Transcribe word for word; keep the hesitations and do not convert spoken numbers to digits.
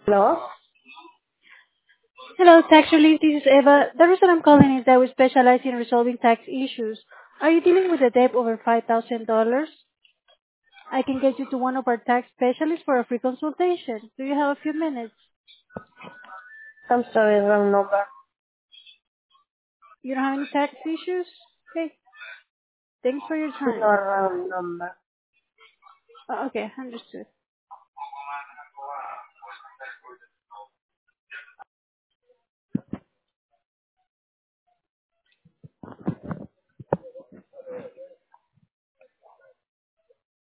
Hello? Hello, Tax Relief. This is Eva. The reason I'm calling is that we specialize in resolving tax issues. Are you dealing with a debt over five thousand dollars? I can get you to one of our tax specialists for a free consultation. Do you have a few minutes? I'm sorry, wrong number. You don't have any tax issues? Okay. Thanks for your No, time. wrong number. Uh, okay, understood.